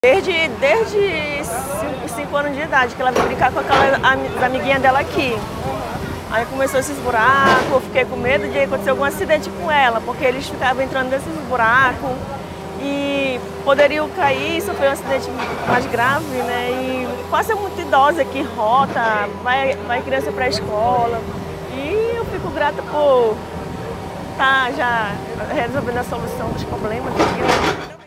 Desde 5 anos de idade, que ela veio brincar com aquela amiguinha dela aqui. Aí começou esses buracos, eu fiquei com medo de acontecer algum acidente com ela, porque eles ficavam entrando nesses buracos e poderiam cair, sofrer um acidente mais grave, né? E passa muito idosa aqui, rota, vai criança para a escola. E eu fico grata por estar já resolvendo a solução dos problemas aqui.